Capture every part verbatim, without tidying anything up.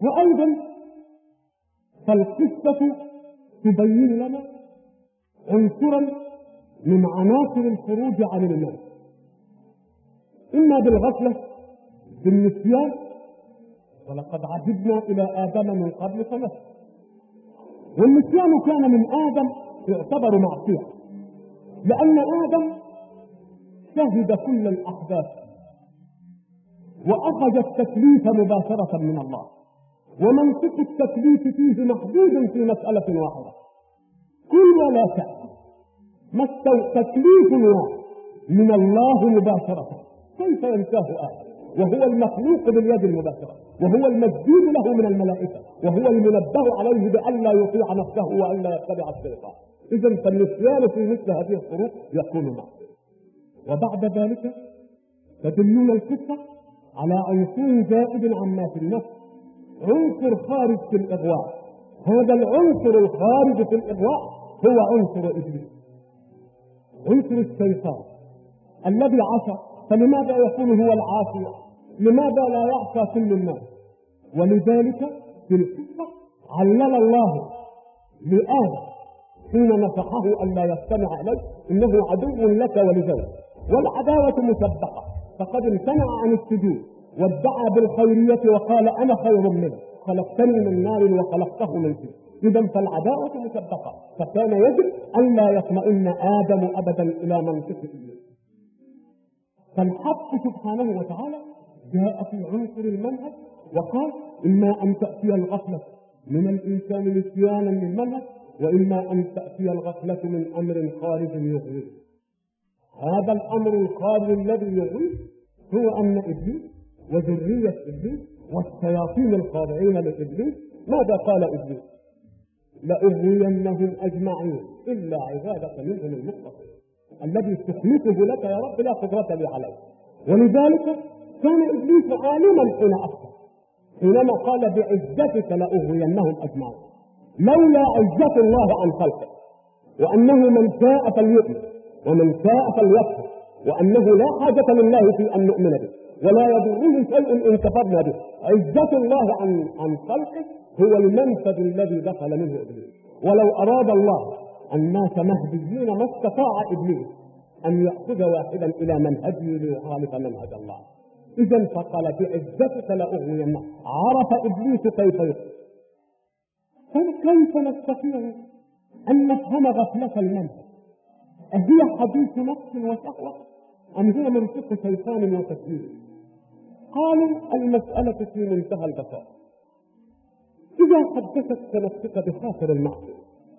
وأيضا فالقصة تبين لنا عنصرا من عناصر الخروج عن المال، إما بالغفلة بالنسيان، ولقد عهدنا إلى آدم من قبل فنسي، والنسيان كان من آدم يعتبر معصية، لأن آدم شهد كل الأحداث وأخذ التكليف مباشرة من الله، ومنطق التكليف فيه محدود في مسألة واحدة: كل ولا تأتي. ما تكليف واحد من الله مباشرة كيف ينساه آدم وهو المخلوق باليد المباشرة، وهو المسجود له من الملائكة، وهو المنبه عليه بألا يطيع نفسه وألا يتبع الشيطان؟ إذن فالنسيان في مثل هذه الظروف يكون معصية. وبعد ذلك تدلون القصة على عنصر زائد عما في النفس، عنصر خارج في الإغواء. هذا العنصر الخارج في الإغواء هو عنصر إبليس، عنصر الشيطان الذي عصى. فلماذا يكون هو العاصي؟ لماذا لا يعصى كل الناس؟ ولذلك في القصة علل الله لآدم حين نصحه أن لا يستمع إليه إنه عدو لك ولزوجك، والعداوة مسبقة، فقد امتنع عن السجود وادعى بالخيرية وقال أنا خير منه، خلقتني من نار وخلقته من طين. إذا فالعداوة مسبقة، فكان يجب أن لا يطمئن آدم أبدا إلى منطق إبليس. فالحق سبحانه وتعالى جاء في عنصر المنهج وقال: إما أن تأتي الغفلة من الإنسان نسيانا للمنهج، وإما أن تأتي الغفلة من أمر خارج يغوي. هذا الأمر الخارج الذي يغوي هو أن إبليس وذرية إبليس والشياطين الخاضعين لإبليس، ماذا قال إبليس؟ لأغوينهم أجمعين إلا عبادك منهم المخلصين الذي تخلقه لك يا رب لا قدرة لي عليه. ولذلك كان إبليس عالما حين أخطأ، حينما قال بعزتك لأغوينهم أجمعين، لولا عزة الله عن خلقه، وأنه من شاء فليؤمن ومن شاء فليكفر، وأنه لا حاجة لله في أن نؤمن به ولا يضره شيء إن كفرنا به. عزة الله عن عن خلقه هو المنفذ الذي دخل منه إبليس. ولو أراد الله الناس مهديين ما استطاع إبليس أن يأخذ واحدا إلى منهجه ليخالف منهج الله. إذن فقال بعزتك لأغوينهم. عرف إبليس كيف يخطئ. فكيف نستطيع أن نفهم غفلة المنهج؟ أهي حديث نفس وشهوة أم هي منطق شيطان وتسليم؟ قالوا المسألة في منتهى البساطة. إذا حدثت نفسك بخاطر المعصية،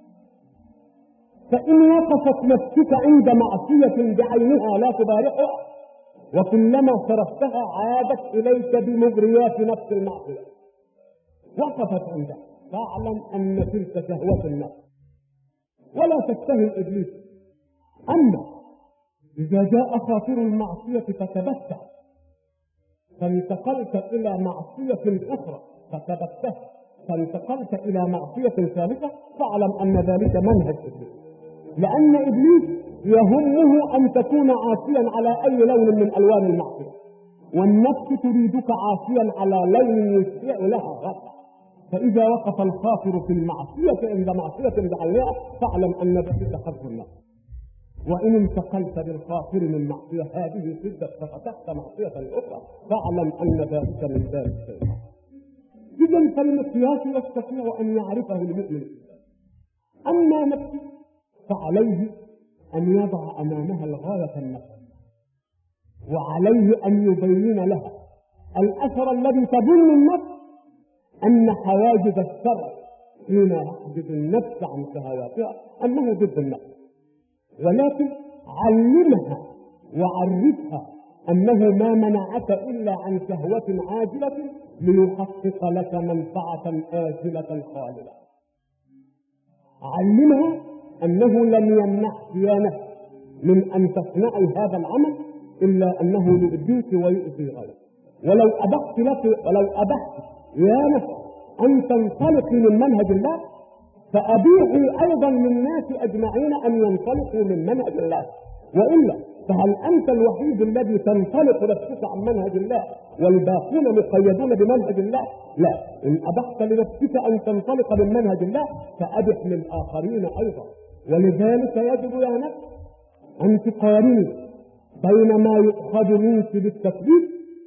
فإن وقفت نفسك عند معصية بعينها لا تبارحها، وكلما صرفتها عادت إليك بمغريات نفس المعصية، وقفت عندها، فاعلم أن تلك شهوة النفس ولا تتهم إبليس. أما إذا جاء خاطر المعصية فتبتع، فانتقلت إلى معصية أخرى فتبتع، فانتقلت إلى معصية ثالثة، فاعلم أن ذلك منهج إبليس. لأن إبليس يهمه أن تكون عاصيا على أي لون من ألوان المعصية، والنفس تريدك عاصيا على لون يشيع لها غفلة. فإذا وقف الخاطر في المعصية عند معصية بعينها، فاعلم أن ذلك حظ النفس. وإن انتقلت بالخاطر من معصية هذه شدة ففتحت معصية أخرى، فاعلم أن ذلك من ذلك الشيطان. إذن فالمقياس يستطيع أن يعرفه المؤمن. أما نفسه فعليه أن يضع أمامها الغاية النفس، وعليه أن يبين لها الأثر الذي تظن النفس أن حواجز الشرع حين يحجز النفس عن شهواتها أنه ضد النفس، ولكن علمها وعرفها أنه ما منعك إلا عن شهوة عاجلة ليحقق لك منفعة آجلة خالدة. علمها أنه لم يمنعك يا نفس من أن تصنعي هذا العمل إلا أنه يؤذيك ويؤذي غيرك. ولو أبحت لك ولو أبحت يا نفس أن تنطلقي من منهج الله، فأبيحي أيضا للناس أجمعين أن ينطلقوا من منهج الله. وإلا فهل أنت الوحيد الذي تنطلق نفسك عن منهج الله والباقون مقيدون بمنهج الله؟ لا، إن أبحت لنفسك أن تنطلق من منهج الله فأبح للآخرين أيضا. ولذلك يجب يا نفس أن تقارني بين ما يؤخذ منك بالتكليف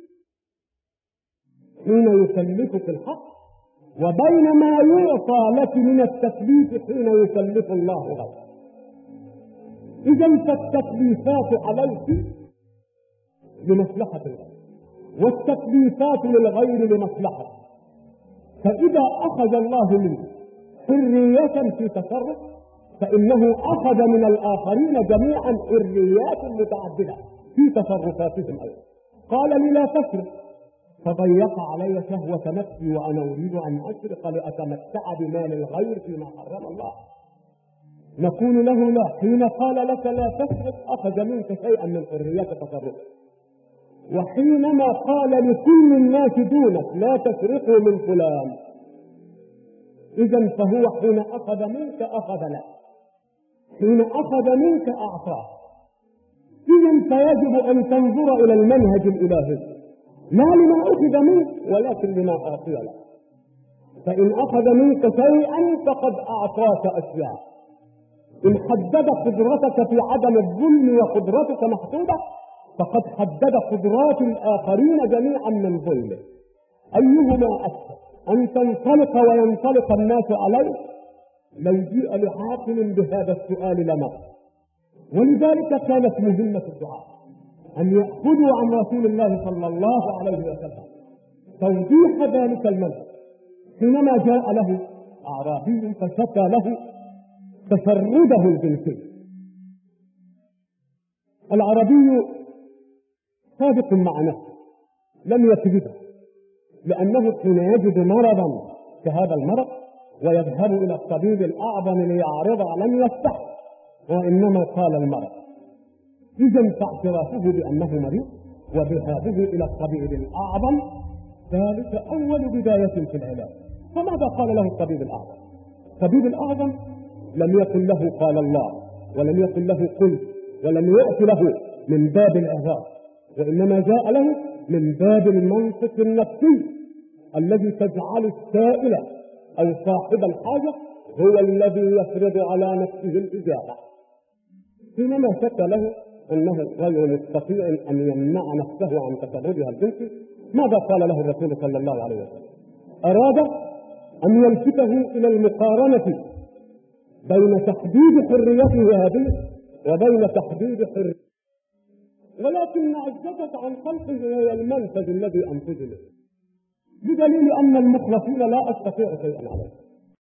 حين يكلفك الحق وبين ما يعطى لك من التكليف حين يكلف الله غيرك. إذا فالتكليفات عليك لمصلحة الغير والتكليفات للغير لمصلحة. فإذا أخذ الله منك حرية في تصرف فإنه أخذ من الآخرين جميعا حريات متعددة في تصرفاتهم أيضا. قال لي لا تسرق فضيق علي شهوة نفسي وأنا أريد أن أسرق لأتمتع بمال الغير فيما حرم الله. نقول له لا، حين قال لك لا تسرق أخذ منك شيئا من حريات تصرفك، وحينما قال لكل الناس دونك لا تسرقوا من فلان إذن فهو حين أخذ منك أخذ لك، حين أخذ منك أعطاه. إذن فيجب أن تنظر إلى المنهج الإلهي لا لما أخذ منك ولكن لما أعطي لك. فإن أخذ منك شيئا فقد أعطاك أشياء. إن حدد قدرتك في عدم الظلم وقدرتك محدودة فقد حدد قدرات الآخرين جميعا من ظلمه. أيهما أكثر، أن تنطلق وينطلق الناس عليك؟ لو جيء لحاكم بهذا السؤال لما. ولذلك كانت مهمة الدعاء أن يأخذوا عن رسول الله صلى الله عليه وسلم توضيح ذلك المنهج. حينما جاء له أعرابي فشكى له تفرده الجنسي. العربي صادق مع نفسه لم يكذبه، لأنه حين يجد مرضا كهذا المرض ويذهب إلى الطبيب الأعظم ليعرض لم يفتح، وإنما قال المرض. إذن فاعترافه بأنه مريض وذهابه إلى الطبيب الأعظم ذلك أول بداية في العلاج. فماذا قال له الطبيب الأعظم؟ الطبيب الأعظم لم يقل له قال الله، ولم يقل له قل، ولم يأت له من باب الإعذار، وإنما جاء له من باب المنطق النفسي الذي تجعل السائل أو صاحب الحاجة هو الذي يفرض على نفسه الإجابة. حينما شك له أنه غير مستطيع أن يمنع نفسه عن تفردها الجنسي، ماذا قال له الرسول صلى الله عليه وسلم؟ أراد أن يلفته إلى المقارنة بين تحديد حريته هذه وبين تحديد حريته، ولكن عجزت عن خلقه هي المنفذ الذي أنفذ له، بدليل أن المخلصين لا أستطيع شيئا عليه.